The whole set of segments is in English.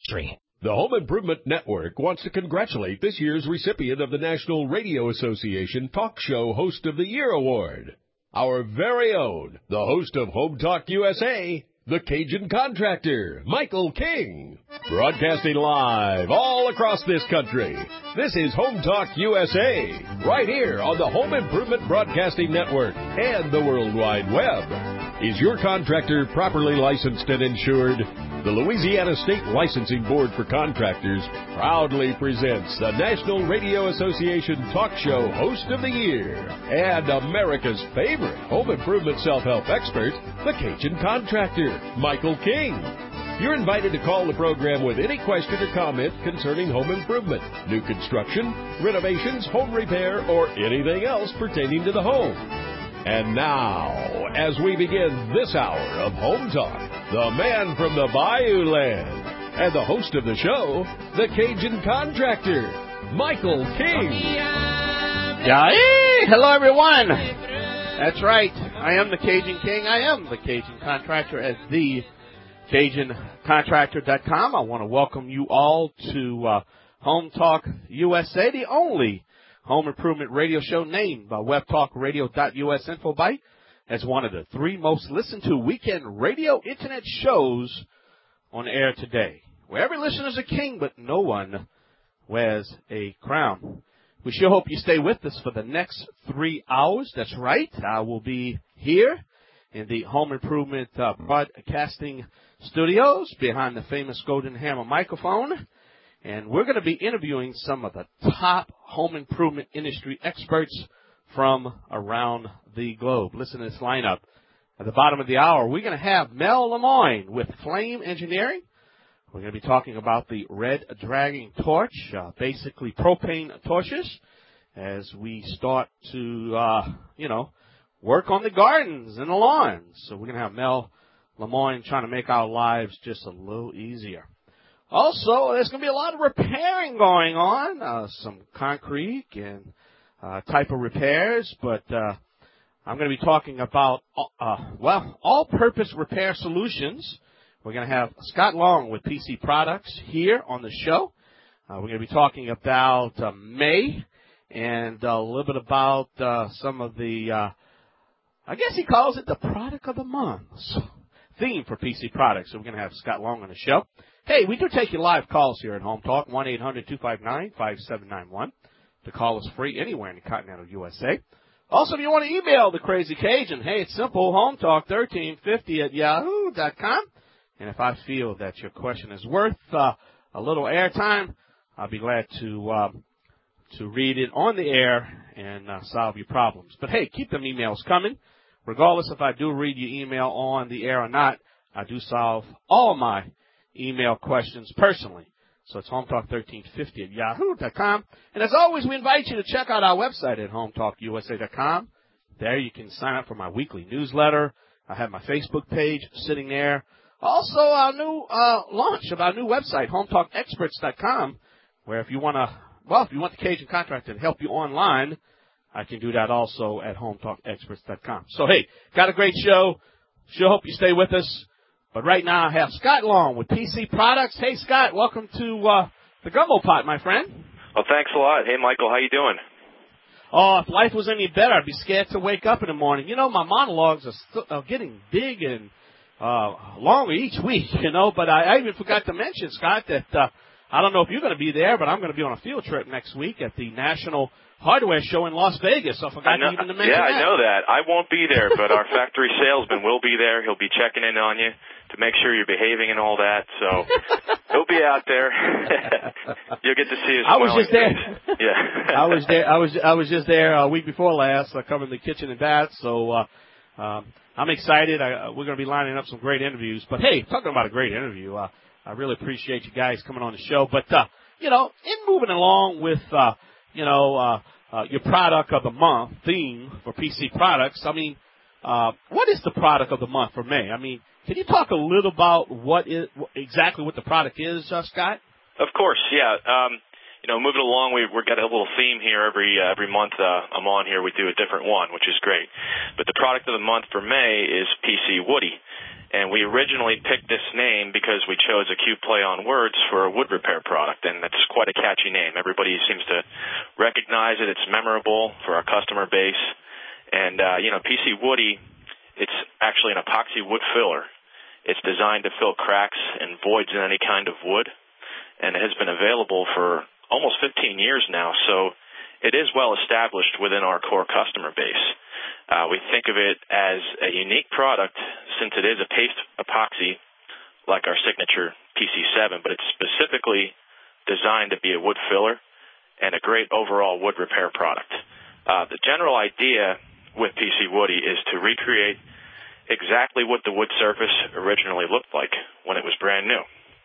The Home Improvement Network wants to congratulate this year's recipient of the National Radio Association Talk Show Host of the Year Award, our very own, the host of Home Talk USA, the Cajun Contractor, Michael King. Broadcasting live all across this country, this is Home Talk USA, right here on the Home Improvement Broadcasting Network and the World Wide Web. Is your contractor properly licensed and insured? The Louisiana State Licensing Board for Contractors proudly presents the National Radio Association Talk Show Host of the Year and America's favorite home improvement self-help expert, the Cajun Contractor, Michael King. You're invited to call the program with any question or comment concerning home improvement, new construction, renovations, home repair, or anything else pertaining to the home. And now, as we begin this hour of Home Talk, the man from the Bayou Land and the host of the show, the Cajun Contractor, Michael King. Hello, everyone. That's right. I am the Cajun King. I am the Cajun Contractor at the CajunContractor.com. I want to welcome you all to Home Talk USA, the only home improvement radio show named by WebTalkRadio.us InfoBite as one of the 3 most listened to weekend radio internet shows on air today, where every listener is a king, but no one wears a crown. We sure hope you stay with us for the next 3 hours. That's right. I will be here in the Home Improvement Broadcasting Studios behind the famous Golden Hammer microphone. And we're going to be interviewing some of the top home improvement industry experts from around the globe. Listen to this lineup. At the bottom of the hour, we're going to have Mel Lemoyne with Flame Engineering. We're going to be talking about the Red Dragon torch, basically propane torches, as we start to, work on the gardens and the lawns. So we're going to have Mel Lemoyne trying to make our lives just a little easier. Also, there's going to be a lot of repairing going on, some concrete and type of repairs, but I'm going to be talking about, all-purpose repair solutions. We're going to have Scott Long with PC Products here on the show. We're going to be talking about May and a little bit about some of the, I guess he calls it the product of the month theme for PC Products. So we're going to have Scott Long on the show. Hey, we do take your live calls here at Home Talk, 1-800-259-5791. The call is free anywhere in the continental USA. Also, if you want to email the Crazy Cajun, hey, it's simple, hometalk1350@yahoo.com. And if I feel that your question is worth a little airtime, I'll be glad to read it on the air and solve your problems. But, hey, keep them emails coming. Regardless if I do read your email on the air or not, I do solve all my email questions personally. So it's hometalk1350@yahoo.com. And as always, we invite you to check out our website at hometalkusa.com. There you can sign up for my weekly newsletter. I have my Facebook page sitting there. Also, our new launch of our new website, hometalkexperts.com, where if you want the Cajun Contractor to help you online, I can do that also at hometalkexperts.com. So, hey, got a great show. Sure hope you stay with us. But right now I have Scott Long with PC Products. Hey, Scott, welcome to the Gumbo Pot, my friend. Well, thanks a lot. Hey, Michael, how you doing? Oh, if life was any better, I'd be scared to wake up in the morning. You know, my monologues are getting big and longer each week, But I even forgot to mention, Scott, that I don't know if you're going to be there, but I'm going to be on a field trip next week at the National Hardware Show in Las Vegas. So I forgot even to mention that. Yeah, I know that. I won't be there, but our factory salesman will be there. He'll be checking in on you to make sure you're behaving and all that. So he'll be out there. You'll get to see his I was just there. Yeah. I was just there a week before last, covering the kitchen and bath. So I'm excited. We're going to be lining up some great interviews. But hey, talking about a great interview, I really appreciate you guys coming on the show. But in moving along with your product of the month theme for PC Products, I mean, what is the product of the month for May? I mean, can you talk a little about exactly what the product is, Scott? Of course, yeah. Moving along, we've got a little theme here every month. I'm on here, we do a different one, which is great. But the product of the month for May is PC Woody, And we originally picked this name because we chose a cute play on words for a wood repair product, and that's quite a catchy name. Everybody seems to recognize it. It's memorable for our customer base. And, PC Woody, it's actually an epoxy wood filler. It's designed to fill cracks and voids in any kind of wood, and it has been available for almost 15 years now, so it is well established within our core customer base. We think of it as a unique product since it is a paste epoxy like our signature PC7, but it's specifically designed to be a wood filler and a great overall wood repair product. The general idea with PC Woody is to recreate exactly what the wood surface originally looked like when it was brand new.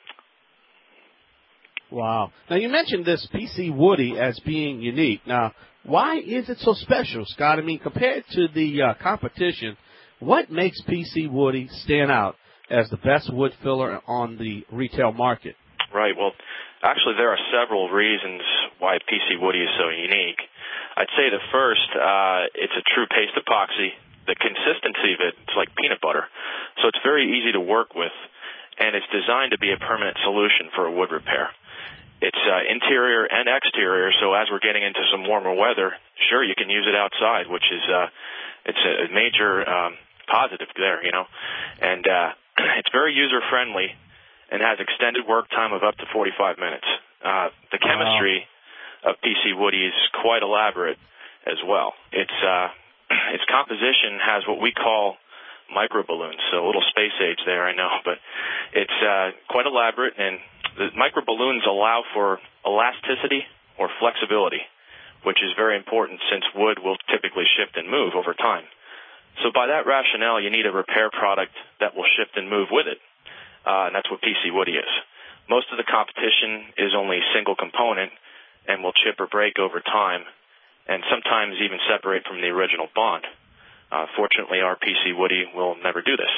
Wow. Now, you mentioned this PC Woody as being unique. Now, why is it so special, Scott? I mean, compared to the competition, what makes PC Woody stand out as the best wood filler on the retail market? Right. Well, actually, there are several reasons why PC Woody is so unique. I'd say the first, it's a true paste epoxy. The consistency of it, it's like peanut butter. So it's very easy to work with, and it's designed to be a permanent solution for a wood repair. It's interior and exterior, so as we're getting into some warmer weather, sure, you can use it outside, which is it's a major positive there, And it's very user-friendly and has extended work time of up to 45 minutes. The chemistry of PC Woody is quite elaborate as well. Its composition has what we call microballoons, so a little space age there, I know, but it's quite elaborate, and the microballoons allow for elasticity or flexibility, which is very important since wood will typically shift and move over time. So by that rationale, you need a repair product that will shift and move with it, and that's what PC Woody is. Most of the competition is only single component and will chip or break over time, and sometimes even separate from the original bond. Fortunately, our PC Woody will never do this.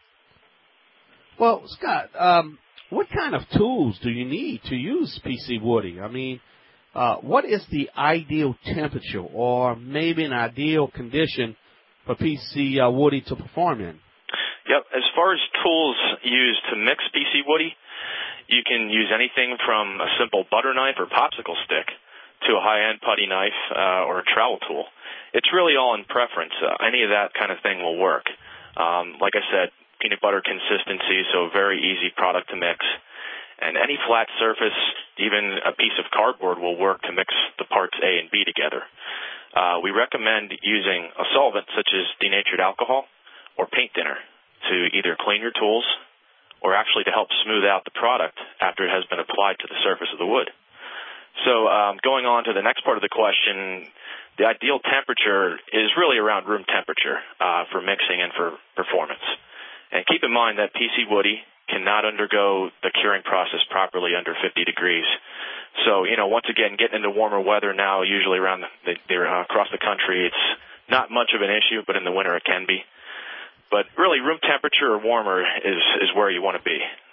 Well, Scott, what kind of tools do you need to use PC Woody? I mean, what is the ideal temperature or maybe an ideal condition for PC Woody to perform in? Yep. As far as tools used to mix PC Woody, you can use anything from a simple butter knife or popsicle stick to a high-end putty knife or a trowel tool. It's really all in preference. Any of that kind of thing will work. Like I said, peanut butter consistency, so very easy product to mix. And any flat surface, even a piece of cardboard will work to mix the parts A and B together. We recommend using a solvent such as denatured alcohol or paint thinner to either clean your tools or actually to help smooth out the product after it has been applied to the surface of the wood. So going on to the next part of the question, the ideal temperature is really around room temperature for mixing and for performance. And keep in mind that PC Woody cannot undergo the curing process properly under 50 degrees. So, once again, getting into warmer weather now, usually around across the country, it's not much of an issue, but in the winter it can be. But really, room temperature or warmer is where you want to be.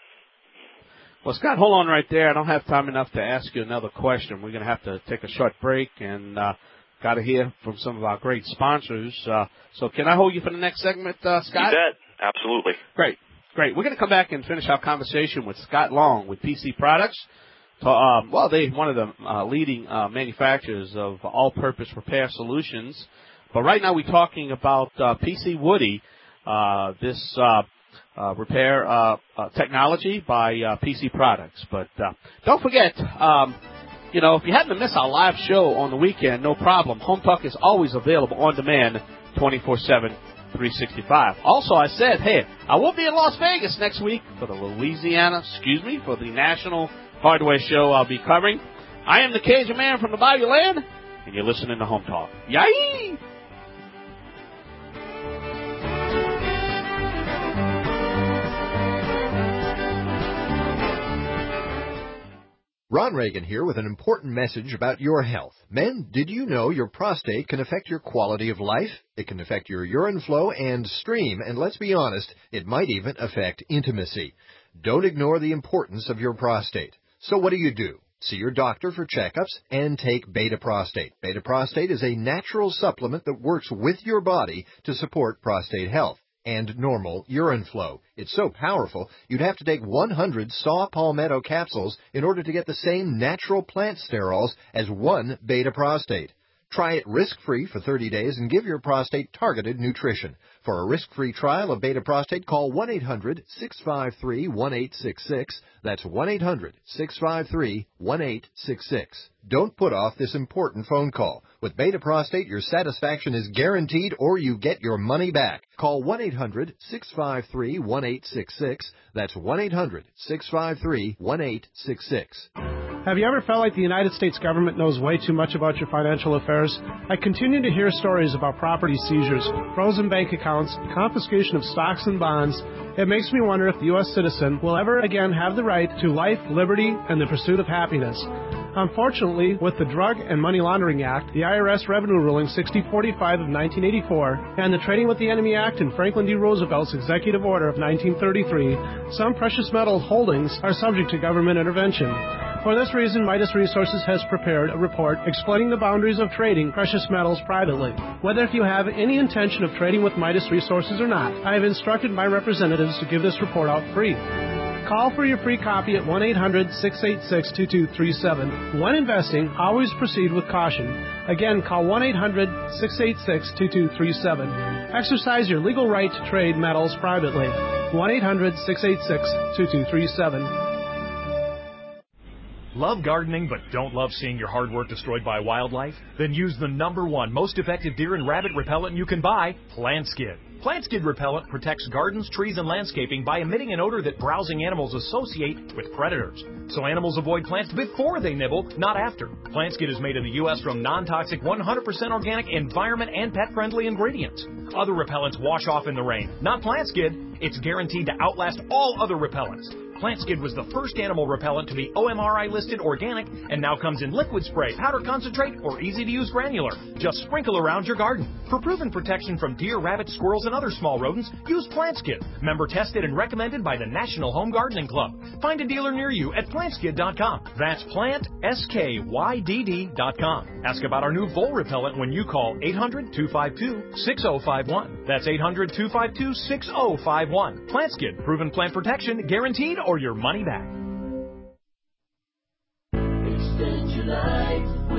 Well, Scott, hold on right there. I don't have time enough to ask you another question. We're going to have to take a short break and got to hear from some of our great sponsors. So can I hold you for the next segment, Scott? You bet. Absolutely. Great. We're going to come back and finish our conversation with Scott Long with PC Products. They're one of the leading manufacturers of all-purpose repair solutions. But right now we're talking about PC Woody, this repair technology by PC Products. But don't forget, if you happen to miss our live show on the weekend, no problem. Home Talk is always available on demand 24/7, 365. Also, I said, hey, I will be in Las Vegas next week for the National Hardware Show I'll be covering. I am the Cajun Man from the Bayou Land, and you're listening to Home Talk. Yay! Ron Reagan here with an important message about your health. Men, did you know your prostate can affect your quality of life? It can affect your urine flow and stream, and let's be honest, it might even affect intimacy. Don't ignore the importance of your prostate. So what do? See your doctor for checkups and take Beta Prostate. Beta Prostate is a natural supplement that works with your body to support prostate health. and normal urine flow. It's so powerful, you'd have to take 100 saw palmetto capsules in order to get the same natural plant sterols as one beta prostate. Try it risk-free for 30 days and give your prostate targeted nutrition. For a risk-free trial of Beta Prostate, call 1-800-653-1866. That's 1-800-653-1866. Don't put off this important phone call. With Beta Prostate, your satisfaction is guaranteed or you get your money back. Call 1-800-653-1866. That's 1-800-653-1866. Have you ever felt like the United States government knows way too much about your financial affairs? I continue to hear stories about property seizures, frozen bank accounts, confiscation of stocks and bonds. It makes me wonder if the U.S. citizen will ever again have the right to life, liberty, and the pursuit of happiness. Unfortunately, with the Drug and Money Laundering Act, the IRS Revenue Ruling 6045 of 1984, and the Trading with the Enemy Act and Franklin D. Roosevelt's Executive Order of 1933, some precious metal holdings are subject to government intervention. For this reason, Midas Resources has prepared a report explaining the boundaries of trading precious metals privately. Whether if you have any intention of trading with Midas Resources or not, I have instructed my representatives to give this report out free. Call for your free copy at 1-800-686-2237. When investing, always proceed with caution. Again, call 1-800-686-2237. Exercise your legal right to trade metals privately. 1-800-686-2237. Love gardening but don't love seeing your hard work destroyed by wildlife? Then use the #1 most effective deer and rabbit repellent you can buy, Plant Skid. Plant Skid repellent protects gardens, trees, and landscaping by emitting an odor that browsing animals associate with predators. So animals avoid plants before they nibble, not after. Plant Skid is made in the U.S. from non-toxic, 100% organic, environment, and pet-friendly ingredients. Other repellents wash off in the rain. Not Plant Skid. It's guaranteed to outlast all other repellents. Plant Skid was the first animal repellent to be OMRI listed organic and now comes in liquid spray, powder concentrate, or easy-to-use granular. Just sprinkle around your garden. For proven protection from deer, rabbits, squirrels, and other small rodents, use Plant Skid. Member tested and recommended by the National Home Gardening Club. Find a dealer near you at plantskid.com. That's PlantSkydd.com. Ask about our new vole repellent when you call 800-252-6051. That's 800-252-6051. Plant Skid, proven plant protection, guaranteed, or your money back. Extend your life with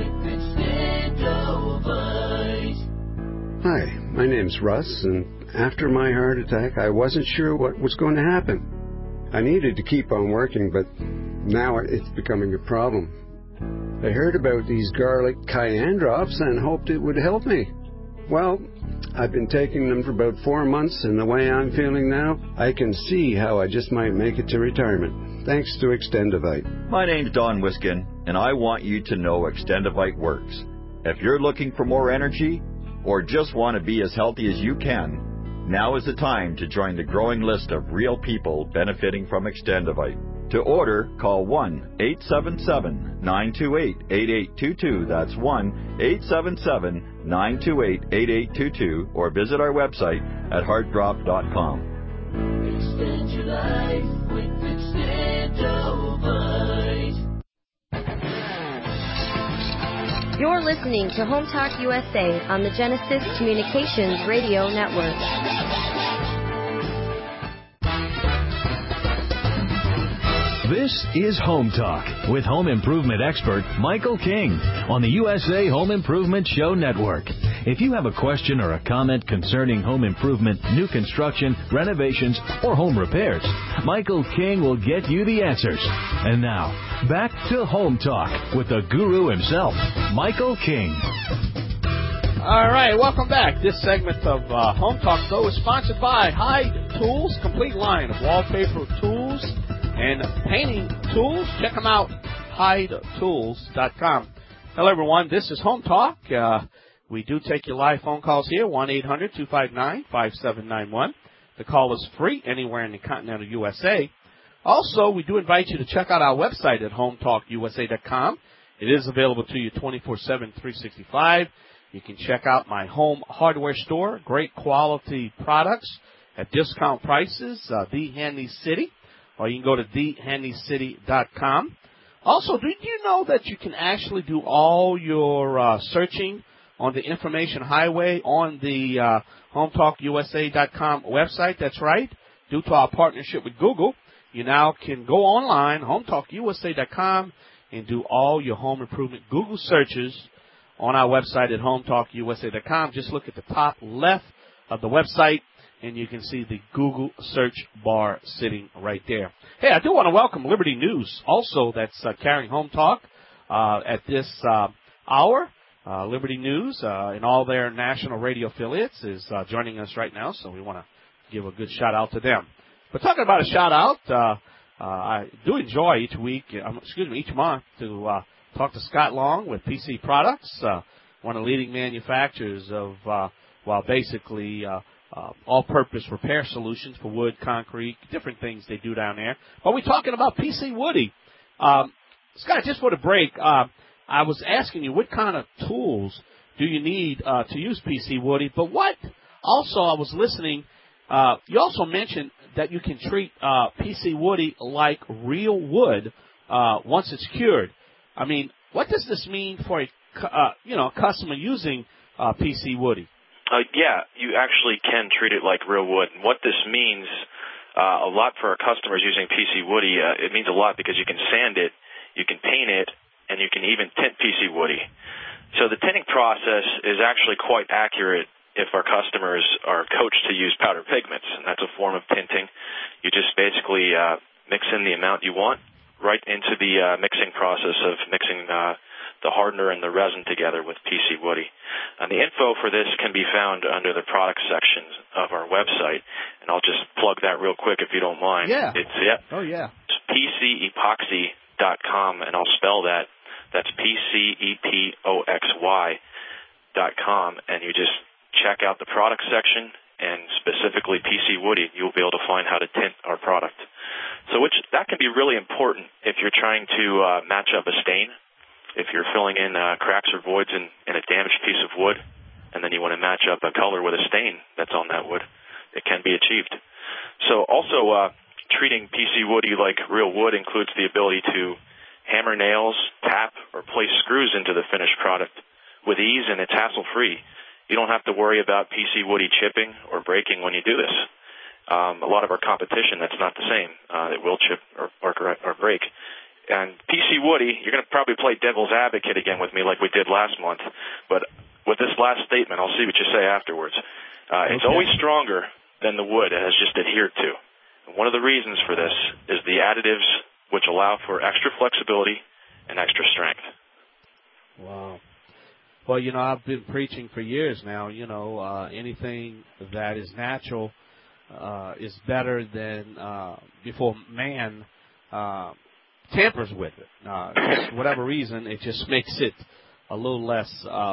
Extendovite. Hi, my name's Russ, and after my heart attack, I wasn't sure what was going to happen. I needed to keep on working, but now it's becoming a problem. I heard about these garlic cayenne drops and hoped it would help me. Well, I've been taking them for about 4 months, and the way I'm feeling now, I can see how I just might make it to retirement. Thanks to Extendovite. My name's Don Wiskin, and I want you to know Extendovite works. If you're looking for more energy, or just want to be as healthy as you can, now is the time to join the growing list of real people benefiting from Extendovite. To order, call 1-877-928-8822. That's 1-877-928-8822, or visit our website at heartdrop.com. Extend your life with Extendovite. You're listening to Home Talk USA on the Genesis Communications Radio Network. This is Home Talk with home improvement expert Michael King on the USA Home Improvement Show Network. If you have a question or a comment concerning home improvement, new construction, renovations, or home repairs, Michael King will get you the answers. And now, back to Home Talk with the guru himself, Michael King. All right, welcome back. This segment of Home Talk, though, is sponsored by Hyde Tools, complete line of wallpaper tools and painting tools. Check them out, HydeTools.com. Hello, everyone. This is Home Talk. We do take your live phone calls here, 1-800-259-5791. The call is free anywhere in the continental USA. Also, we do invite you to check out our website at HomeTalkUSA.com. It is available to you 24/7, 365. You can check out my home hardware store, great quality products at discount prices, The Handy City. Or you can go to thehandycity.com. Also, did you know that you can actually do all your searching on the information highway on the HometalkUSA.com website. That's right. Due to our partnership with Google, you now can go online, HometalkUSA.com, and do all your home improvement Google searches on our website at HometalkUSA.com. Just look at the top left of the website, and you can see the Google search bar sitting right there. Hey, I do want to welcome Liberty News, also that's carrying Home Talk at this hour. Liberty News and all their national radio affiliates is joining us right now, so we want to give a good shout-out to them. But talking about a shout-out, I do enjoy each month to talk to Scott Long with PC Products, one of the leading manufacturers of, basically all-purpose repair solutions for wood, concrete, different things they do down there. But we're talking about PC Woody. Scott, just for the break, I was asking you what kind of tools do you need to use PC Woody, but what also I was listening, you also mentioned that you can treat PC Woody like real wood once it's cured. I mean, what does this mean for a customer using PC Woody? Yeah, you actually can treat it like real wood. And what this means a lot for our customers using PC Woody, it means a lot because you can sand it, you can paint it, and you can even tint PC Woody. So the tinting process is actually quite accurate if our customers are coached to use powder pigments, and that's a form of tinting. You just basically mix in the amount you want right into the mixing process of mixing the hardener and the resin together with PC Woody. And the info for this can be found under the product section of our website, and I'll just plug that real quick if you don't mind. Yeah. It's PCEpoxy.com, and I'll spell that. That's PCEPOXY.com, and you just check out the product section, and specifically PC Woody, you'll be able to find how to tint our product. So that can be really important if you're trying to match up a stain. If you're filling in cracks or voids in a damaged piece of wood, and then you want to match up a color with a stain that's on that wood, it can be achieved. So also treating PC Woody like real wood includes the ability to hammer nails, tap, or place screws into the finished product with ease, and it's hassle-free. You don't have to worry about PC Woody chipping or breaking when you do this. A lot of our competition, that's not the same. It will chip or break. And PC Woody, you're going to probably play devil's advocate again with me like we did last month, but with this last statement, I'll see what you say afterwards. It's always stronger than the wood it has just adhered to. And one of the reasons for this is the additives which allow for extra flexibility and extra strength. Wow. Well, I've been preaching for years now, anything that is natural is better than before man tampers with it. For whatever reason, it just makes it a little less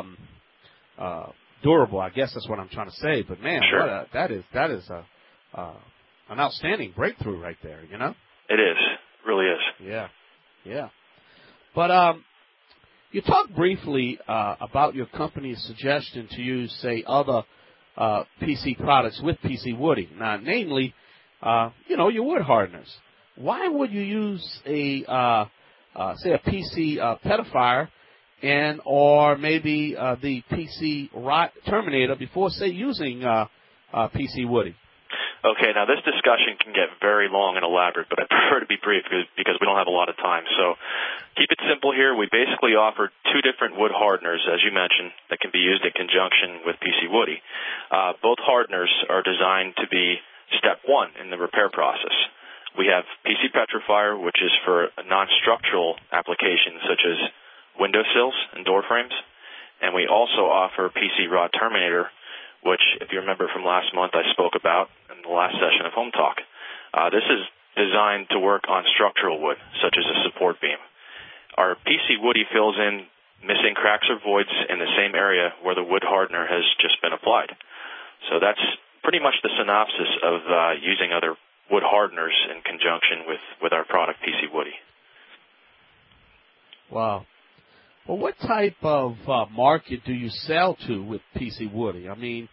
durable. I guess that's what I'm trying to say. But, man, sure. that is an outstanding breakthrough right there, It is. It really is. Yeah. But you talked briefly about your company's suggestion to use, say, other PC products with PC Woody. Now, namely, your wood hardeners. Why would you use say a PC petifier or maybe the PC Rot Terminator before, say, using PC Woody? Okay, now this discussion can get very long and elaborate, but I prefer to be brief because we don't have a lot of time. So keep it simple here. We basically offer two different wood hardeners, as you mentioned, that can be used in conjunction with PC Woody. Both hardeners are designed to be step one in the repair process. We have PC Petrifier, which is for non-structural applications such as windowsills and door frames. And we also offer PC Rot Terminator, which, if you remember from last month, I spoke about in the last session of Home Talk. This is designed to work on structural wood, such as a support beam. Our PC Woody fills in missing cracks or voids in the same area where the wood hardener has just been applied. So that's pretty much the synopsis of using other wood hardeners in conjunction with our product, PC Woody. Wow. Well, what type of market do you sell to with PC Woody? I mean,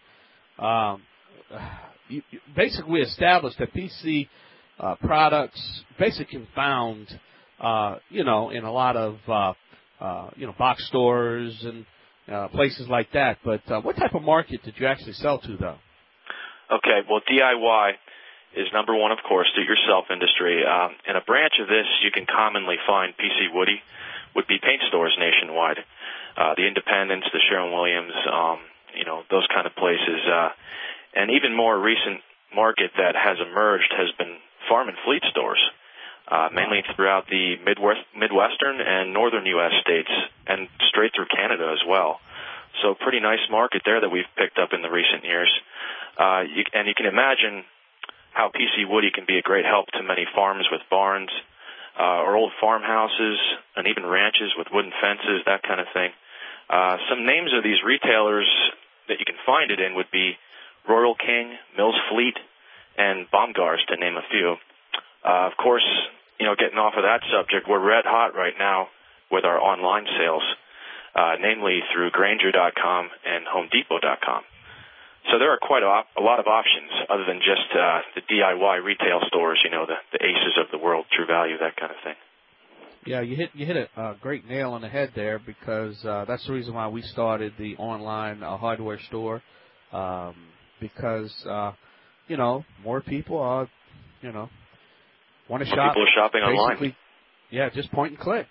you basically established that PC products basically can found, in a lot of, box stores and places like that. But what type of market did you actually sell to, though? Okay, well, DIY is number one, of course, do-it-yourself industry. And a branch of this you can commonly find, PC Woody, would be paint stores nationwide. The Independents, the Sherwin-Williams, those kind of places. And even more recent market that has emerged has been farm and fleet stores, mainly throughout the Midwestern and northern U.S. states and straight through Canada as well. So pretty nice market there that we've picked up in the recent years. And you can imagine how PC Woody can be a great help to many farms with barns or old farmhouses and even ranches with wooden fences, that kind of thing. Some names of these retailers that you can find it in would be Royal King, Mills Fleet, and Baumgars, to name a few. Of course, getting off of that subject, we're red hot right now with our online sales, namely through Grainger.com and HomeDepot.com. So there are quite a lot of options other than just the DIY retail stores, the Aces of the world, True Value, that kind of thing. Yeah, you hit a great nail on the head there, because that's the reason why we started the online hardware store, because more people are want to shop. People are shopping online. Yeah, just point and click,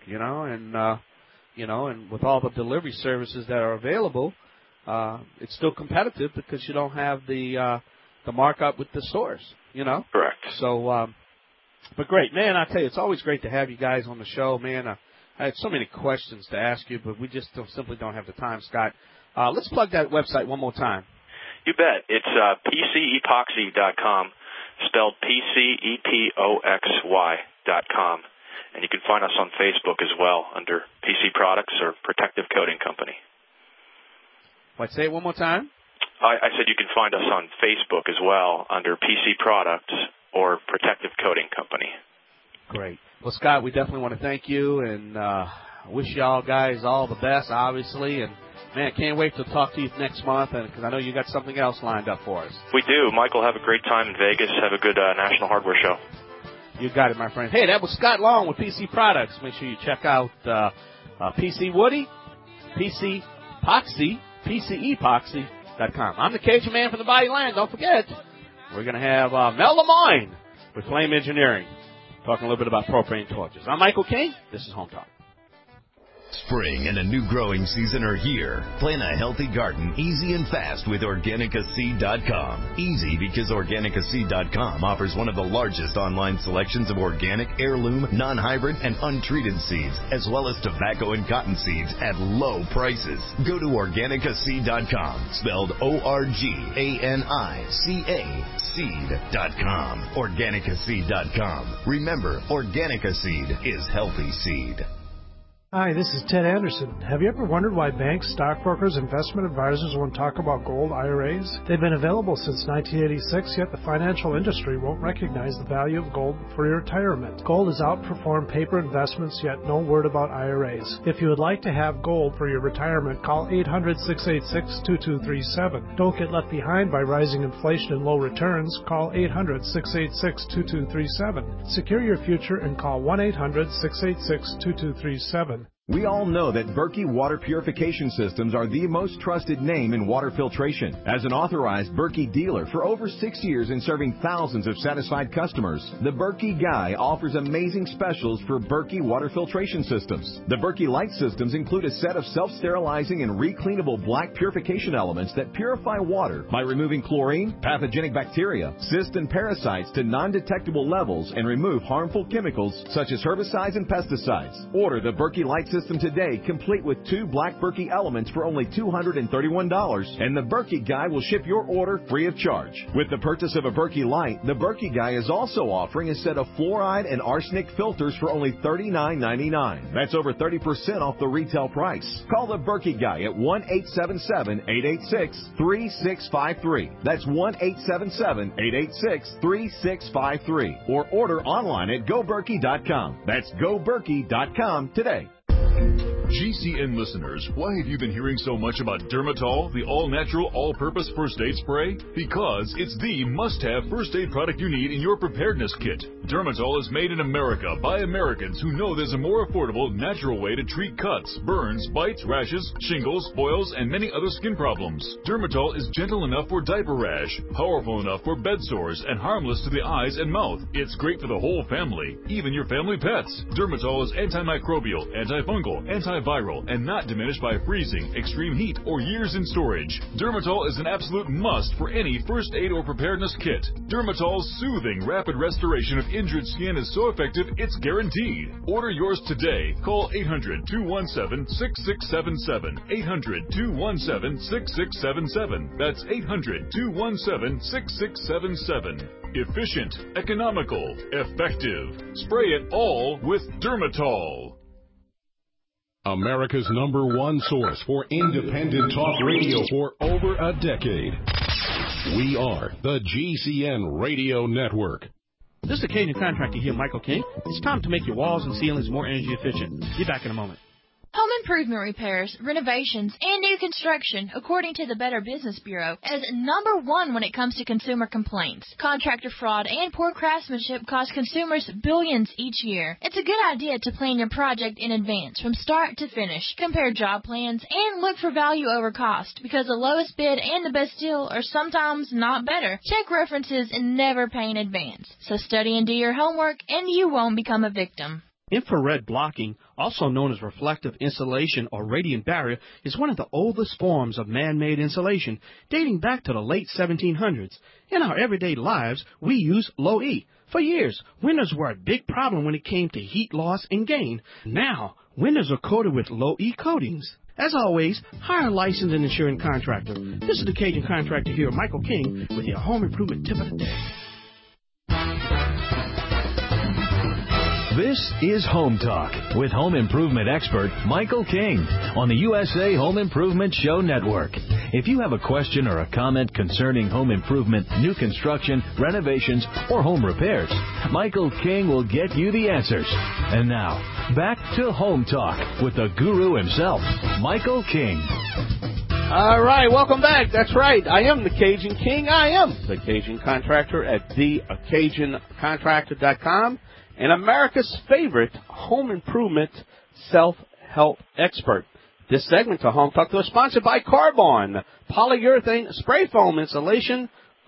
and with all the delivery services that are available, it's still competitive because you don't have the markup with the stores, Correct. So, but great, man. I tell you, it's always great to have you guys on the show, man. I had so many questions to ask you, but we just simply don't have the time, Scott. Let's plug that website one more time. You bet. It's PCEpoxy.com, spelled PCEPOXY.com. And you can find us on Facebook as well under PC Products or Protective Coating Company. What, say it one more time? I said you can find us on Facebook as well under PC Products or Protective Coating Company. Great. Well, Scott, we definitely want to thank you and wish y'all guys all the best, obviously. And, man, can't wait to talk to you next month because I know you got something else lined up for us. We do. Michael, have a great time in Vegas. Have a good National Hardware Show. You got it, my friend. Hey, that was Scott Long with PC Products. Make sure you check out PC Woody, PC Epoxy, PCEpoxy.com. I'm the Cajun Man from the Bayou Land. Don't forget, we're going to have Mel Lemoyne with Flame Engineering, talking a little bit about propane torches. I'm Michael King. This is Home Talk. Spring and a new growing season are here. Plan a healthy garden easy and fast with OrganicaSeed.com. Easy because OrganicaSeed.com offers one of the largest online selections of organic, heirloom, non-hybrid, and untreated seeds, as well as tobacco and cotton seeds at low prices. Go to OrganicaSeed.com, spelled ORGANICA, seed.com. OrganicaSeed.com. Remember, Organica Seed is healthy seed. Hi, this is Ted Anderson. Have you ever wondered why banks, stockbrokers, investment advisors won't talk about gold IRAs? They've been available since 1986, yet the financial industry won't recognize the value of gold for your retirement. Gold has outperformed paper investments, yet no word about IRAs. If you would like to have gold for your retirement, call 800-686-2237. Don't get left behind by rising inflation and low returns. Call 800-686-2237. Secure your future and call 1-800-686-2237. We all know that Berkey Water Purification Systems are the most trusted name in water filtration. As an authorized Berkey dealer for over 6 years and serving thousands of satisfied customers, the Berkey Guy offers amazing specials for Berkey Water Filtration Systems. The Berkey Light Systems include a set of self-sterilizing and recleanable black purification elements that purify water by removing chlorine, pathogenic bacteria, cysts, and parasites to non-detectable levels and remove harmful chemicals such as herbicides and pesticides. Order the Berkey Light System today, complete with 2 black Berkey elements for only $231, and the Berkey Guy will ship your order free of charge. With the purchase of a Berkey Light, the Berkey Guy is also offering a set of fluoride and arsenic filters for only $39.99. That's over 30% off the retail price. Call the Berkey Guy at 1-877-886-3653. That's 1-877-886-3653. Or order online at GoBerkey.com. That's GoBerkey.com today. GCN listeners, why have you been hearing so much about Dermatol, the all-natural, all-purpose first aid spray? Because it's the must-have first aid product you need in your preparedness kit. Dermatol is made in America by Americans who know there's a more affordable, natural way to treat cuts, burns, bites, rashes, shingles, boils, and many other skin problems. Dermatol is gentle enough for diaper rash, powerful enough for bed sores, and harmless to the eyes and mouth. It's great for the whole family, even your family pets. Dermatol is antimicrobial, antifungal, antiviral, and not diminished by freezing, extreme heat, or years in storage. Dermatol is an absolute must for any first aid or preparedness kit. Dermatol's soothing, rapid restoration of injured skin is so effective, it's guaranteed. Order yours today. Call 800-217-6677. 800-217-6677. That's 800-217-6677. Efficient, economical, effective. Spray it all with Dermatol. America's #1 source for independent talk radio for over a decade. We are the GCN Radio Network. This is Cajun Contractor here, Michael King. It's time to make your walls and ceilings more energy efficient. Be back in a moment. Home improvement repairs, renovations, and new construction, according to the Better Business Bureau, is #1 when it comes to consumer complaints. Contractor fraud and poor craftsmanship cost consumers billions each year. It's a good idea to plan your project in advance, from start to finish. Compare job plans and look for value over cost, because the lowest bid and the best deal are sometimes not better. Check references and never pay in advance. So study and do your homework, and you won't become a victim. Infrared blocking, also known as reflective insulation or radiant barrier, is one of the oldest forms of man-made insulation, dating back to the late 1700s. In our everyday lives, we use low E. For years, windows were a big problem when it came to heat loss and gain. Now, windows are coated with low E coatings. As always, hire a licensed and insured contractor. This is the Cajun Contractor here, Michael King, with your home improvement tip of the day. This is Home Talk with home improvement expert Michael King on the USA Home Improvement Show Network. If you have a question or a comment concerning home improvement, new construction, renovations, or home repairs, Michael King will get you the answers. And now, back to Home Talk with the guru himself, Michael King. All right, welcome back. That's right. I am the Cajun King. I am the Cajun Contractor at thecajuncontractor.com. and America's favorite home improvement self-help expert. This segment of Home Talk is sponsored by Carbon, polyurethane spray foam insulation,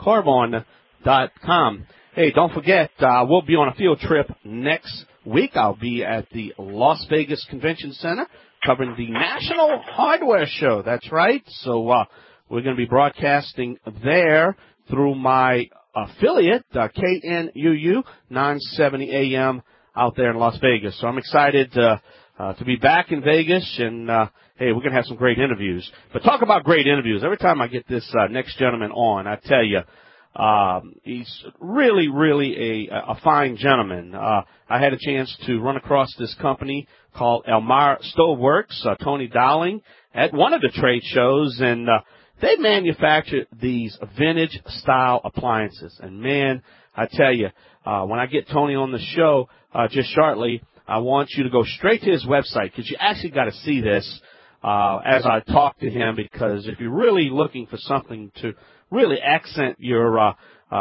Carbon.com. Hey, don't forget, we'll be on a field trip next week. I'll be at the Las Vegas Convention Center covering the National Hardware Show. That's right. So we're going to be broadcasting there through my affiliate, KNUU 970 AM out there in Las Vegas. So I'm excited to be back in Vegas, and hey, we're going to have some great interviews. But talk about great interviews. Every time I get this next gentleman on, I tell you, he's really, really a fine gentleman. I had a chance to run across this company called Elmira Stoveworks, Tony Dowling, at one of the trade shows, and they manufacture these vintage-style appliances. And, man, I tell you, when I get Tony on the show just shortly, I want you to go straight to his website, because you actually got to see this as I talk to him, because if you're really looking for something to really accent your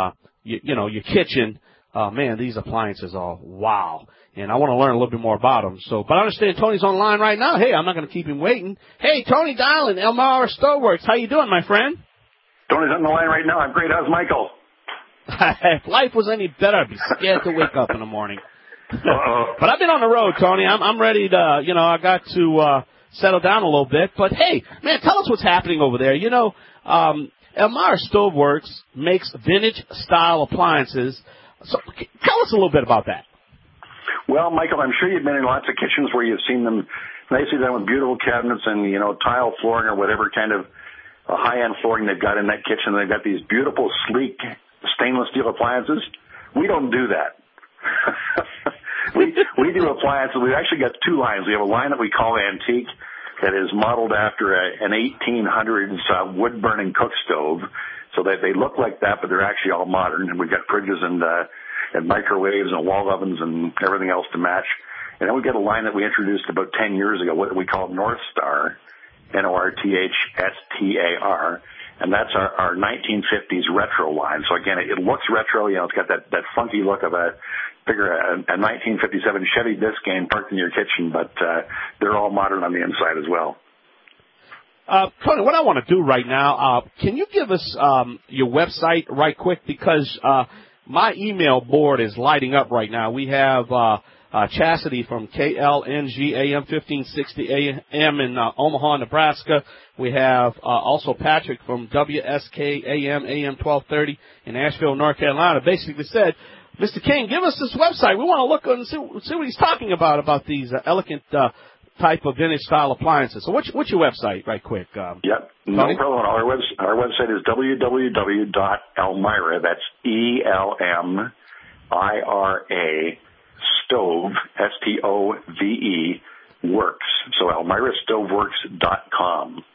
kitchen, man, these appliances are wow. And I want to learn a little bit more about them. So, but I understand Tony's online right now. Hey, I'm not going to keep him waiting. Hey, Tony Dowling, Elmira Stoveworks. How you doing, my friend? Tony's on the line right now. I'm great. How's Michael? If life was any better, I'd be scared to wake up in the morning. But I've been on the road, Tony. I'm ready to, I got to settle down a little bit. But, hey, man, tell us what's happening over there. Elmira Stoveworks makes vintage-style appliances. So tell us a little bit about that. Well, Michael, I'm sure you've been in lots of kitchens where you've seen them nicely done with beautiful cabinets and, tile flooring or whatever kind of high-end flooring they've got in that kitchen. They've got these beautiful, sleek stainless steel appliances. We don't do that. we do appliances. We've actually got two lines. We have a line that we call Antique that is modeled after an 1800s wood-burning cook stove, so that they look like that, but they're actually all modern. And we've got fridges and microwaves and wall ovens and everything else to match. And then we've got a line that we introduced about 10 years ago, what we call North Star, Northstar, and that's our 1950s retro line. So again, it looks retro, it's got that funky look of a figure a 1957 Chevy Biscayne parked in your kitchen, but they're all modern on the inside as well. Tony, what I want to do right now, can you give us your website right quick? Because my email board is lighting up right now. We have Chastity from KLNG AM 1560 AM in Omaha, Nebraska. We have also Patrick from WSK AM 1230 in Asheville, North Carolina. Basically said, Mr. King, give us this website. We want to look and see what he's talking about these elegant type of vintage style appliances. So what's your website, right quick? Yep, no problem. Our website is www.elmira. That's ELMIRA stove STOVE works. So elmirastoveworks.com.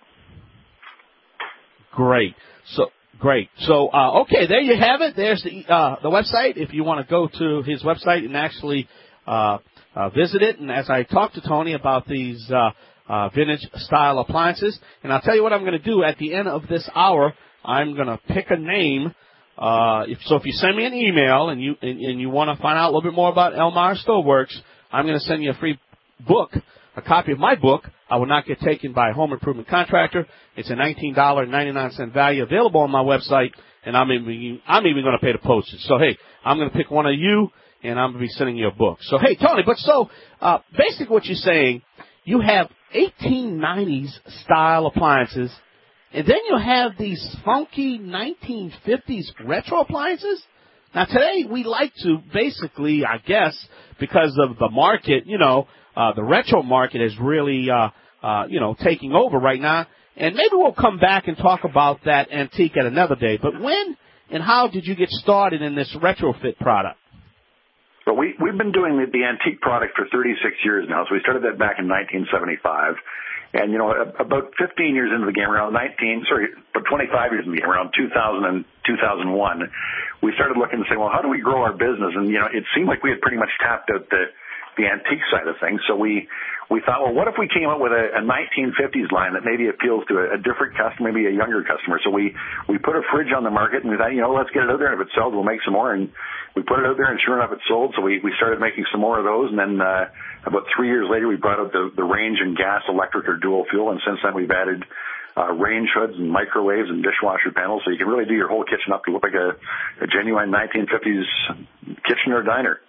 Great. So okay, there you have it. There's the website. If you want to go to his website and actually visit it, and as I talk to Tony about these vintage style appliances, and I'll tell you what I'm going to do at the end of this hour. I'm going to pick a name. If you send me an email and you want to find out a little bit more about Elmira Stoveworks, I'm going to send you a free book, a copy of my book. I Will Not Get Taken by a Home Improvement Contractor. It's a $19.99 value, available on my website, and I'm even going to pay the postage. So hey, I'm going to pick one of you, and I'm going to be sending you a book. So hey, Tony, basically what you're saying, you have 1890s style appliances, and then you have these funky 1950s retro appliances. Now today we like to basically, I guess, because of the market, the retro market is really, taking over right now. And maybe we'll come back and talk about that antique at another day. But when and how did you get started in this retrofit product? Well, we've been doing the antique product for 36 years now. So we started that back in 1975. And, about 15 years into the game, but 25 years in the game, around 2000 and 2001, we started looking and saying, well, how do we grow our business? And, it seemed like we had pretty much tapped out the antique side of things. So we thought, well, what if we came up with a 1950s line that maybe appeals to a different customer, maybe a younger customer? So we put a fridge on the market and we thought, let's get it out there. And if it sells, we'll make some more. And we put it out there, and sure enough, it sold. So we started making some more of those. And then about 3 years later, we brought out the range and gas, electric, or dual fuel. And since then, we've added range hoods and microwaves and dishwasher panels. So you can really do your whole kitchen up to look like a genuine 1950s kitchen or diner.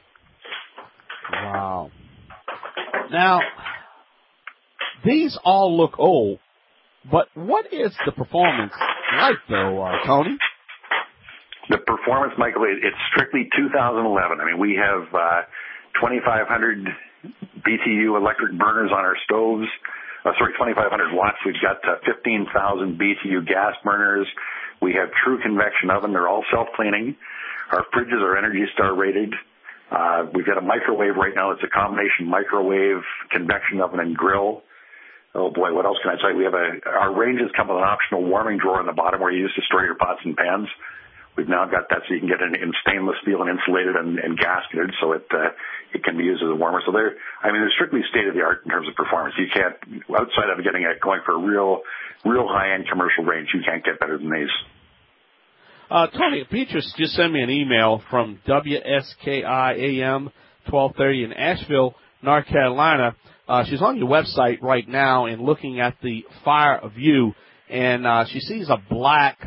Wow. Now, these all look old, but what is the performance like, though, Tony? The performance, Michael, it's strictly 2011. I mean, we have 2,500 BTU electric burners on our stoves. 2,500 watts. We've got 15,000 BTU gas burners. We have true convection oven. They're all self-cleaning. Our fridges are Energy Star rated. We've got a microwave right now. It's a combination microwave, convection oven, and grill. Oh boy, what else can I tell you? We have our ranges come with an optional warming drawer on the bottom where you used to store your pots and pans. We've now got that so you can get it in stainless steel and insulated and gasketed, so it can be used as a warmer. So they're strictly state of the art in terms of performance. You can't, outside of going for a real high end commercial range, you can't get better than these. Tony, Beatrice just sent me an email from WSKI-AM 1230 in Asheville, North Carolina. She's on your website right now and looking at the Fire View, and she sees a black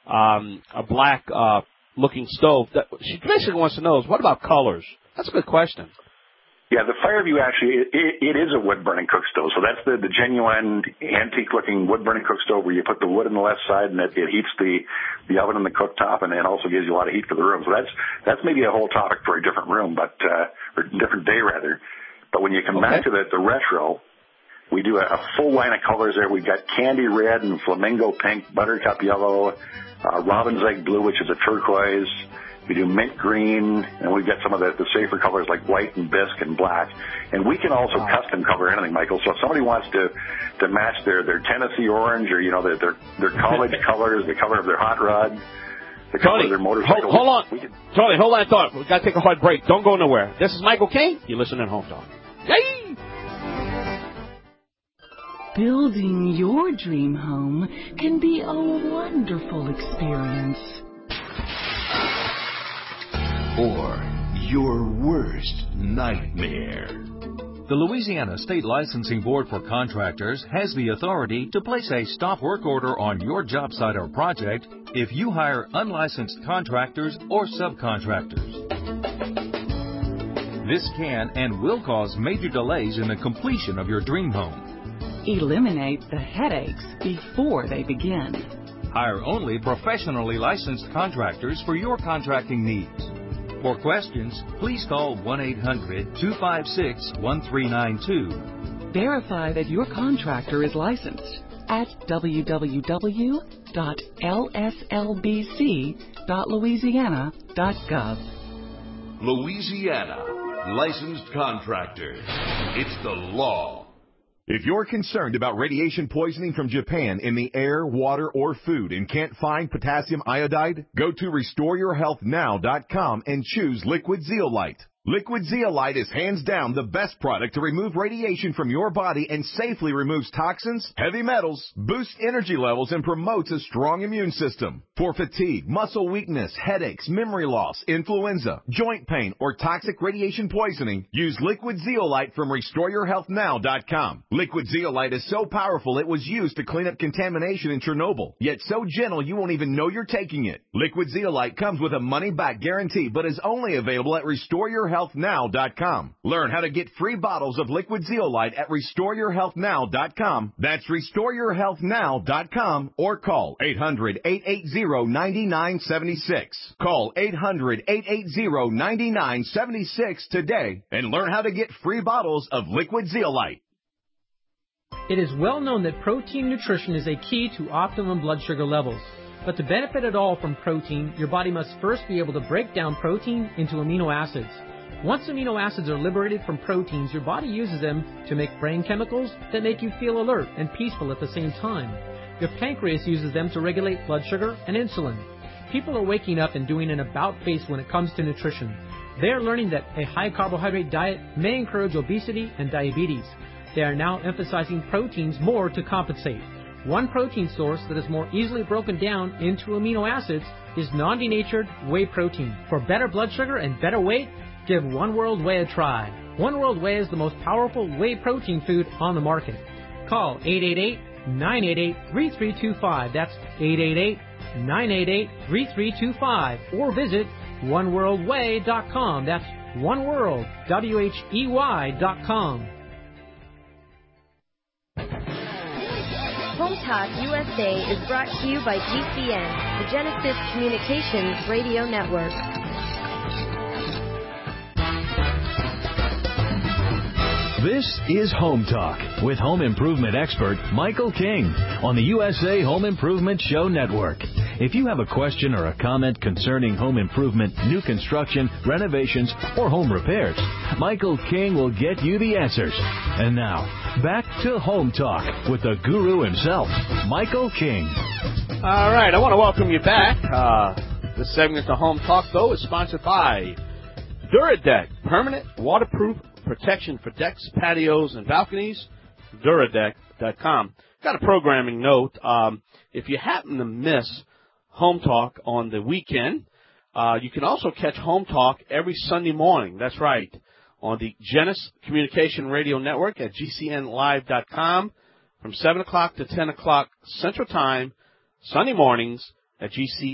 looking stove. That she basically wants to know is, what about colors? That's a good question. Yeah, the Fireview actually, it is a wood-burning cook stove. So that's the genuine antique-looking wood-burning cook stove where you put the wood on the left side and it heats the oven and the cooktop, and it also gives you a lot of heat for the room. So that's maybe a whole topic for a different room, or different day rather. But when you come back to the retro, we do a full line of colors there. We've got candy red and flamingo pink, buttercup yellow, robin's egg blue, which is a turquoise. We do mint green, and we've got some of the safer colors like white and bisque and black. And we can also custom color anything, Michael. So if somebody wants to match their Tennessee orange, or their college colors, the color of their hot rod, the color of their motorcycle. Hold on. Tony, hold on a thought. We've got to take a hard break. Don't go nowhere. This is Michael King. You're listening to Home Talk. Yay! Building your dream home can be a wonderful experience. Or your worst nightmare. The Louisiana State Licensing Board for Contractors has the authority to place a stop work order on your job site or project if you hire unlicensed contractors or subcontractors. This can and will cause major delays in the completion of your dream home. Eliminate the headaches before they begin. Hire only professionally licensed contractors for your contracting needs. For questions, please call 1-800-256-1392. Verify that your contractor is licensed at www.lslbc.louisiana.gov. Louisiana, licensed contractor. It's the law. If you're concerned about radiation poisoning from Japan in the air, water, or food and can't find potassium iodide, go to RestoreYourHealthNow.com and choose Liquid Zeolite. Liquid Zeolite is hands down the best product to remove radiation from your body and safely removes toxins, heavy metals, boosts energy levels, and promotes a strong immune system. For fatigue, muscle weakness, headaches, memory loss, influenza, joint pain, or toxic radiation poisoning, use Liquid Zeolite from RestoreYourHealthNow.com. Liquid Zeolite is so powerful it was used to clean up contamination in Chernobyl, yet so gentle you won't even know you're taking it. Liquid Zeolite comes with a money-back guarantee, but is only available at RestoreYourHealthNow.com. Learn how to get free bottles of Liquid Zeolite at RestoreYourHealthNow.com. That's RestoreYourHealthNow.com or call 800-880-9976. Call 800-880-9976 today and learn how to get free bottles of Liquid Zeolite. It is well known that protein nutrition is a key to optimum blood sugar levels. But to benefit at all from protein, your body must first be able to break down protein into amino acids. Once amino acids are liberated from proteins, your body uses them to make brain chemicals that make you feel alert and peaceful at the same time. Your pancreas uses them to regulate blood sugar and insulin. People are waking up and doing an about-face when it comes to nutrition. They are learning that a high-carbohydrate diet may encourage obesity and diabetes. They are now emphasizing proteins more to compensate. One protein source that is more easily broken down into amino acids is non-denatured whey protein. For better blood sugar and better weight, give One World Whey a try. One World Whey is the most powerful whey protein food on the market. Call 888-988-3325. That's 888-988-3325. Or visit OneWorldWhey.com. That's OneWorld, WHEY.com. Home Talk USA is brought to you by GCN, the Genesis Communications Radio Network. This is Home Talk with home improvement expert Michael King on the USA Home Improvement Show Network. If you have a question or a comment concerning home improvement, new construction, renovations, or home repairs, Michael King will get you the answers. And now, back to Home Talk with the guru himself, Michael King. All right, I want to welcome you back. This segment of Home Talk, though, is sponsored by Duradeck, permanent waterproof protection for decks, patios, and balconies. Duradeck.com. Got a programming note. If you happen to miss Home Talk on the weekend, you can also catch Home Talk every Sunday morning. That's right, on the Genesis Communication Radio Network at GCNlive.com from 7 o'clock to 10 o'clock Central Time, Sunday mornings at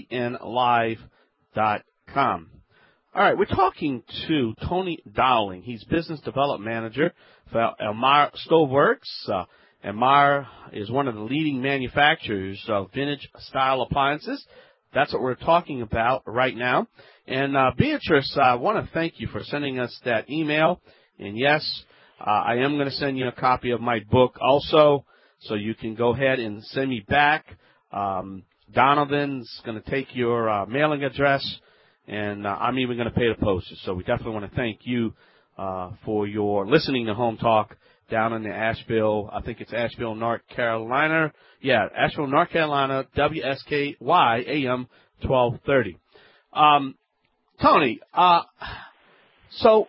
GCNlive.com. All right, we're talking to Tony Dowling. He's Business Development Manager for Elmira Stoveworks. Elmira is one of the leading manufacturers of vintage-style appliances. That's what we're talking about right now. And Beatrice, I want to thank you for sending us that email. And yes, I am going to send you a copy of my book also, so you can go ahead and send me back. Donovan's going to take your mailing address, and I'm even going to pay the postage. So we definitely want to thank you for your listening to Home Talk down in the Asheville, I think it's Asheville, North Carolina. Yeah, Asheville, North Carolina, WSKY AM 1230. Tony, so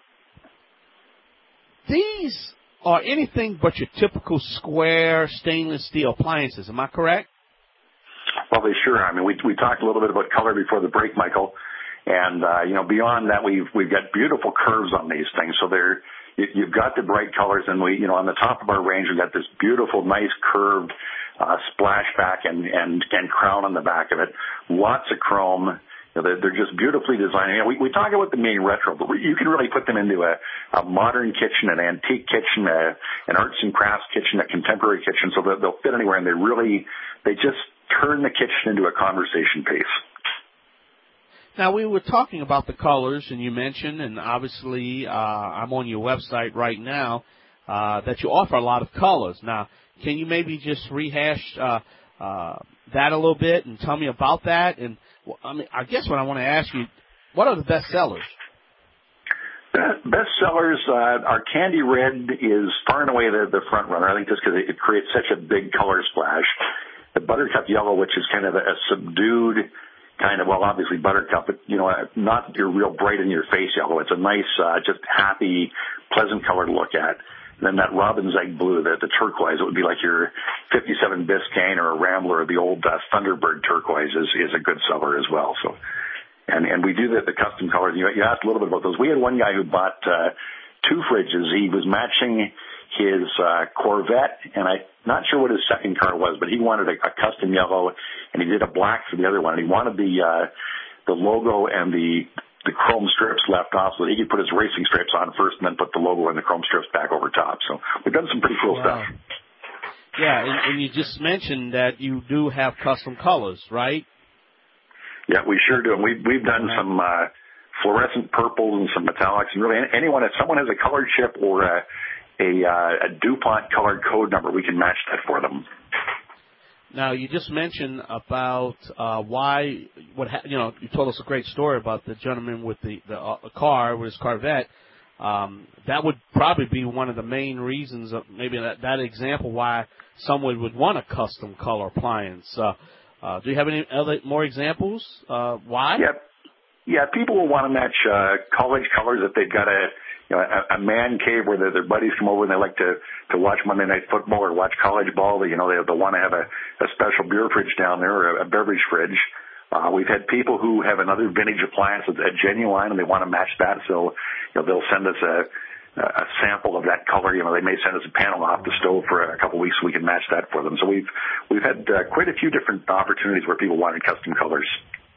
these are anything but your typical square stainless steel appliances. Am I correct? Well, they sure are. I mean, we talked a little bit about color before the break, Michael. And, beyond that, we've got beautiful curves on these things. So you've got the bright colors, and on the top of our range, we've got this beautiful, nice curved, splashback and crown on the back of it. Lots of chrome. They're just beautifully designed. We talk about them being retro, but you can really put them into a modern kitchen, an antique kitchen, an arts and crafts kitchen, a contemporary kitchen, so that they'll fit anywhere. And they just turn the kitchen into a conversation piece. Now, we were talking about the colors, and you mentioned, and obviously I'm on your website right now, that you offer a lot of colors. Now, can you maybe just rehash that a little bit and tell me about that? And I guess what I want to ask you, what are the best sellers? Best sellers, our Candy Red is far and away the front runner. I think just because it creates such a big color splash. The Buttercup Yellow, which is kind of a subdued kind of, well, obviously Buttercup, but, not your real bright in your face yellow. It's a nice, just happy, pleasant color to look at. And then that Robin's Egg Blue, the turquoise, it would be like your 57 Biscayne or a Rambler, or the old Thunderbird turquoise is a good seller as well. So, and we do the custom colors. You asked a little bit about those. We had one guy who bought 2 fridges. He was matching his Corvette, and I'm not sure what his second car was, but he wanted a custom yellow, and he did a black for the other one. And he wanted the logo and the chrome strips left off so that he could put his racing strips on first and then put the logo and the chrome strips back over top. So we've done some pretty cool stuff. Yeah, and you just mentioned that you do have custom colors, right? Yeah, we sure do. And we've done some fluorescent purples and some metallics, and really anyone, if someone has a colored chip or a DuPont colored code number, we can match that for them. Now, you just mentioned about you told us a great story about the gentleman with the car, with his Corvette. That would probably be one of the main reasons, maybe that example, why someone would want a custom color appliance. Do you have any more examples? Why? Yep. Yeah, people will want to match college colors if they've got a man cave where their buddies come over and they like to watch Monday Night Football or watch college ball. They'll want to have a special beer fridge down there or a beverage fridge. We've had people who have another vintage appliance, a Genuine, and they want to match that. So they'll send us a sample of that color. They may send us a panel off the stove for a couple of weeks so we can match that for them. So we've had quite a few different opportunities where people wanted custom colors.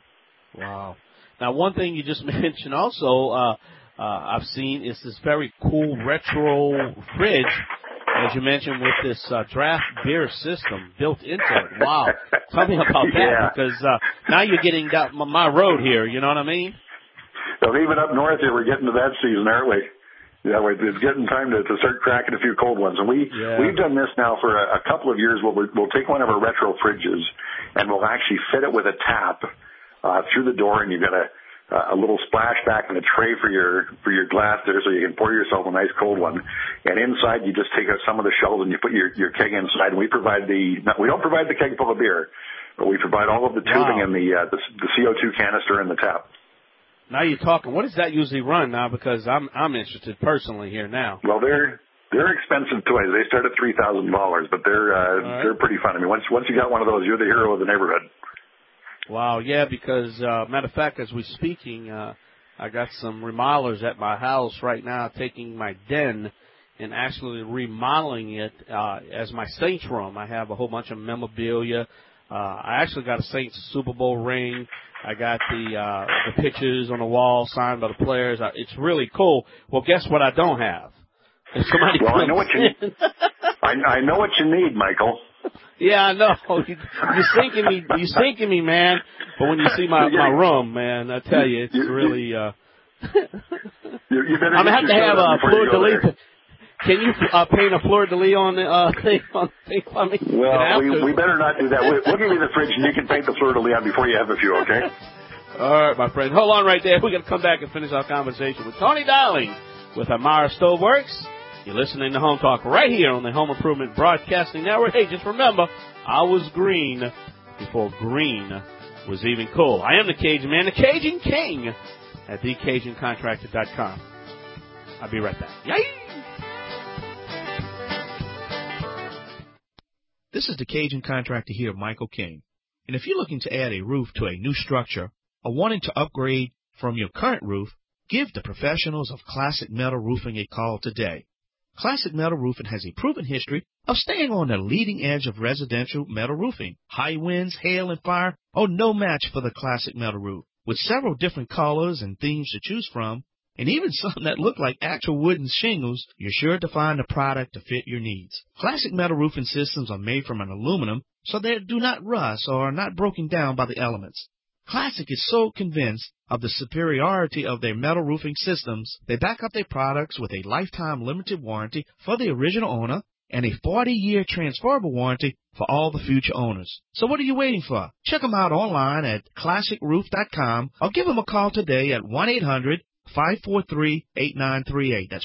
Wow. Now, one thing you just mentioned also, I've seen is this very cool retro fridge, as you mentioned, with this draft beer system built into it. Wow. Tell me about that, because now you're getting down my road here, you know what I mean? Well, even up north here, we're getting to that season, aren't we? Yeah, it's getting time to start cracking a few cold ones. And we've done this now for a couple of years where we'll take one of our retro fridges and we'll actually fit it with a tap through the door, and you've got a little splashback and a tray for your glass there, so you can pour yourself a nice cold one. And inside, you just take out some of the shelves and you put your keg inside. And we don't provide the keg full of beer, but we provide all of the tubing and the CO2 canister and the tap. Now you're talking. What does that usually run now? Because I'm interested personally here now. Well, they're expensive toys. They start at $3,000, but they're pretty fun. I mean, once you got one of those, you're the hero of the neighborhood. Wow, yeah, because, matter of fact, as we're speaking, I got some remodelers at my house right now taking my den and actually remodeling it as my Saints room. I have a whole bunch of memorabilia. I actually got a Saints Super Bowl ring. I got the pictures on the wall signed by the players. It's really cool. Well, guess what I don't have? If somebody I know what you need. I know what you need, Michael. Yeah, I know. You're sinking me, man. But when you see my room, man, I tell you, it's really. You better I'm gonna have to have a fleur-de-lis. Can you paint a fleur-de-lis on the thing for me? Well, we better not do that. We'll give you the fridge, and you can paint the fleur-de-lis on before you have a few. Okay. All right, my friend. Hold on right there. We're gonna come back and finish our conversation with Tony Dowling with Amara Stoveworks. You're listening to Home Talk right here on the Home Improvement Broadcasting Network. Hey, just remember, I was green before green was even cool. I am the Cajun Man, the Cajun King at thecajuncontractor.com. I'll be right back. Yay! This is the Cajun Contractor here, Michael King. And if you're looking to add a roof to a new structure or wanting to upgrade from your current roof, give the professionals of Classic Metal Roofing a call today. Classic Metal Roofing has a proven history of staying on the leading edge of residential metal roofing. High winds, hail, and fire are no match for the Classic Metal Roof. With several different colors and themes to choose from, and even some that look like actual wooden shingles, you're sure to find a product to fit your needs. Classic Metal Roofing systems are made from an aluminum, so they do not rust or are not broken down by the elements. Classic is so convinced of the superiority of their metal roofing systems, they back up their products with a lifetime limited warranty for the original owner and a 40-year transferable warranty for all the future owners. So what are you waiting for? Check them out online at classicroof.com or give them a call today at 1-800-543-8938. That's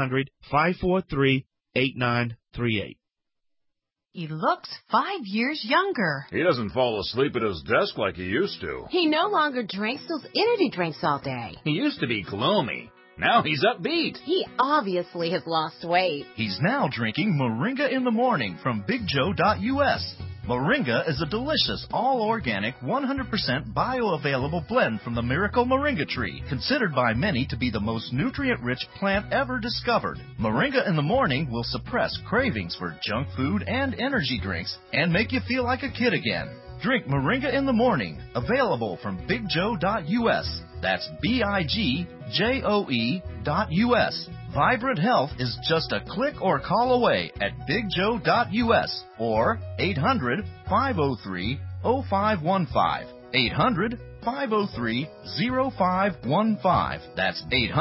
1-800-543-8938. He looks 5 years younger. He doesn't fall asleep at his desk like he used to. He no longer drinks those energy drinks all day. He used to be gloomy. Now he's upbeat. He obviously has lost weight. He's now drinking Moringa in the morning from BigJoe.us. Moringa is a delicious, all-organic, 100% bioavailable blend from the miracle moringa tree, considered by many to be the most nutrient-rich plant ever discovered. Moringa in the morning will suppress cravings for junk food and energy drinks and make you feel like a kid again. Drink Moringa in the morning, available from BigJoe.us. That's BIGJOE.us. Vibrant Health is just a click or call away at BigJoe.us or 800-503-0515. 800-503-0515. That's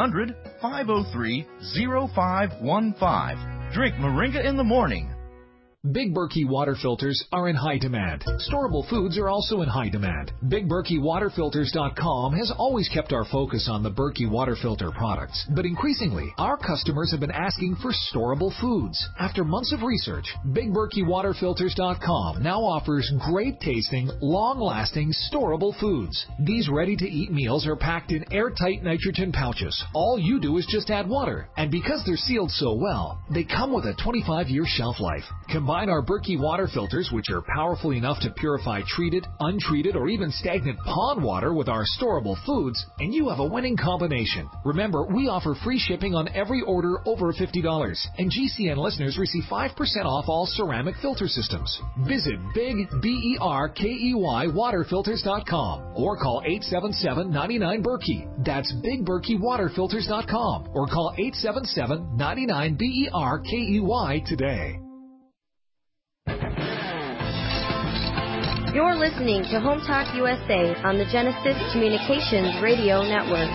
800-503-0515. Drink Moringa in the morning. Big Berkey water filters are in high demand. Storable foods are also in high demand. BigBerkeyWaterFilters.com has always kept our focus on the Berkey water filter products. But increasingly, our customers have been asking for storable foods. After months of research, BigBerkeyWaterFilters.com now offers great tasting, long-lasting, storable foods. These ready-to-eat meals are packed in airtight nitrogen pouches. All you do is just add water. And because they're sealed so well, they come with a 25-year shelf life. Combine our Berkey water filters, which are powerful enough to purify treated, untreated, or even stagnant pond water with our storable foods, and you have a winning combination. Remember, we offer free shipping on every order over $50, and GCN listeners receive 5% off all ceramic filter systems. Visit BigBerkeyWaterFilters.com or call 877-99-BERKEY. That's BigBerkeyWaterFilters.com or call 877-99-BERKEY today. You're listening to Home Talk USA on the Genesis Communications Radio Network.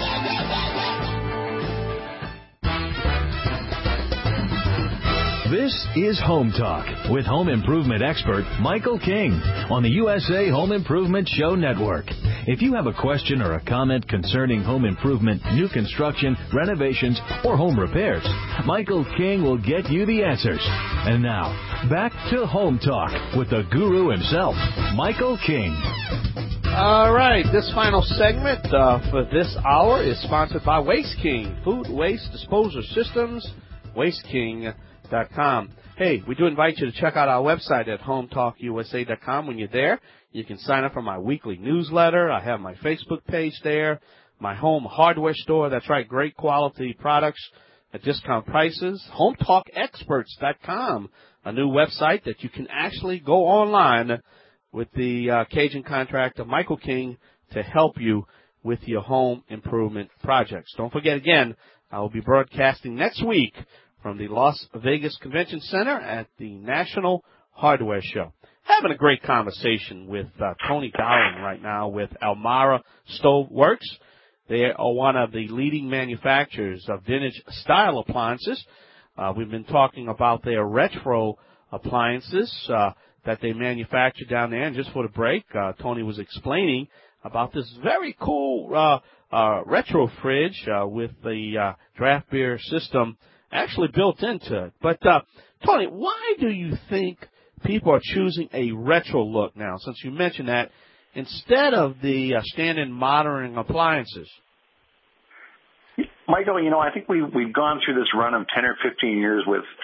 This is Home Talk with home improvement expert Michael King on the USA Home Improvement Show Network. If you have a question or a comment concerning home improvement, new construction, renovations, or home repairs, Michael King will get you the answers. And now, back to Home Talk with the guru himself, Michael King. All right, this final segment for this hour is sponsored by Waste King, Food Waste Disposal Systems, WasteKing.com. Hey, we do invite you to check out our website at HomeTalkUSA.com. When you're there, you can sign up for my weekly newsletter. I have my Facebook page there, my home hardware store. That's right, great quality products at discount prices. HomeTalkExperts.com, a new website that you can actually go online with the Cajun contractor Michael King to help you with your home improvement projects. Don't forget, again, I will be broadcasting next week from the Las Vegas Convention Center at the National Hardware Show. Having a great conversation with Tony Dowling right now with Almara Stove Works. They are one of the leading manufacturers of vintage-style appliances. We've been talking about their retro appliances that they manufacture down there. And just for the break, Tony was explaining about this very cool retro fridge with the draft beer system actually built into it. But, Tony, why do you think people are choosing a retro look now, since you mentioned that, instead of the standard modern appliances? Michael, I think we've gone through this run of 10 or 15 years with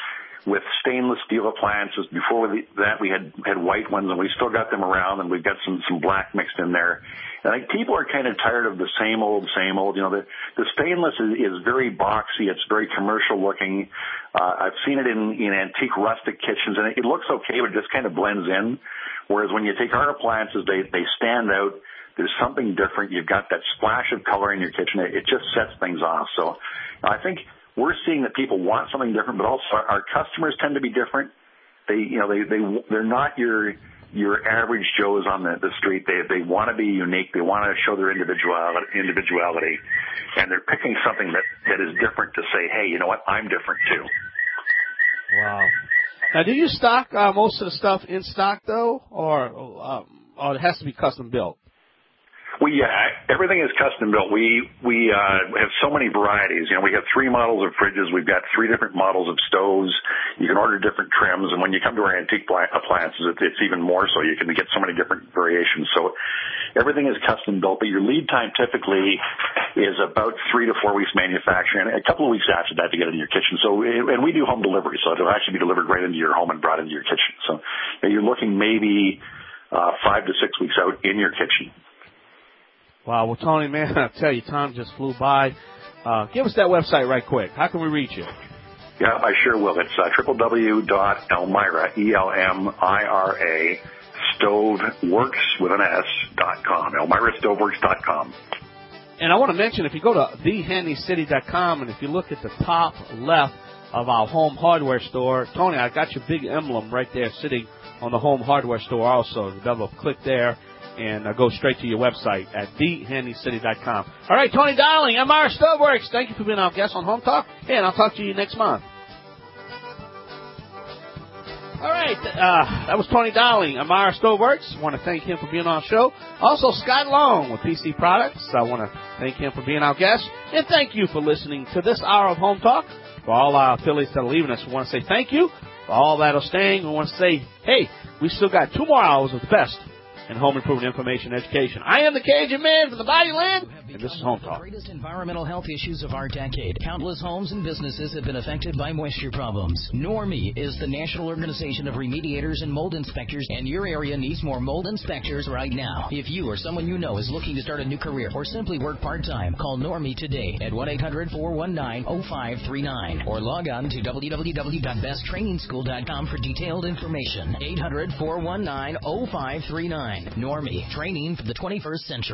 with stainless steel appliances. Before that, we had white ones, and we still got them around, and we've got some black mixed in there. And I think people are kind of tired of the same old. You know, the stainless is very boxy. It's very commercial looking. I've seen it in antique rustic kitchens, and it looks okay, but it just kind of blends in. Whereas when you take our appliances, they stand out. There's something different. You've got that splash of color in your kitchen. It just sets things off. So I think we're seeing that people want something different, but also our customers tend to be different. They're not your average Joes on the street. They want to be unique. They want to show their individuality, and they're picking something that is different to say, hey, you know what? I'm different too. Wow. Now, do you stock most of the stuff in stock though, or it has to be custom built? Everything is custom built. We have so many varieties. You know, we have 3 models of fridges. We've got 3 different models of stoves. You can order different trims, and when you come to our antique appliances, it's even more so. You can get so many different variations. So everything is custom built, but your lead time typically is about 3 to 4 weeks manufacturing, and a couple of weeks after that to get into your kitchen. So, and we do home delivery, so it'll actually be delivered right into your home and brought into your kitchen. So you're looking maybe 5 to 6 weeks out in your kitchen. Wow. Well, Tony, man, I tell you, time just flew by. Give us that website right quick. How can we reach you? Yeah, I sure will. It's www.elmira, ELMIRA, stoveworks.com, elmirastoveworks.com. And I want to mention, if you go to thehandycity.com, and if you look at the top left of our home hardware store, Tony, I got your big emblem right there sitting on the home hardware store also. You'll be able to click there and go straight to your website at thehandycity.com. All right, Tony Darling, Elmira Stoveworks, thank you for being our guest on Home Talk, and I'll talk to you next month. All right, that was Tony Darling, Elmira Stoveworks. I want to thank him for being on the show. Also, Scott Long with PC Products. I want to thank him for being our guest. And thank you for listening to this hour of Home Talk. For all our affiliates that are leaving us, we want to say thank you. For all that are staying, we want to say, hey, we still got 2 more hours of the best and home improvement information education. I am the Cajun Man from the Bodyland, and this is Home Talk. The greatest environmental health issues of our decade. Countless homes and businesses have been affected by moisture problems. NORMI is the National Organization of Remediators and Mold Inspectors, and your area needs more mold inspectors right now. If you or someone you know is looking to start a new career or simply work part-time, call NORMI today at 1-800-419-0539 or log on to www.besttrainingschool.com for detailed information. 800-419-0539. NORMI, training for the 21st century.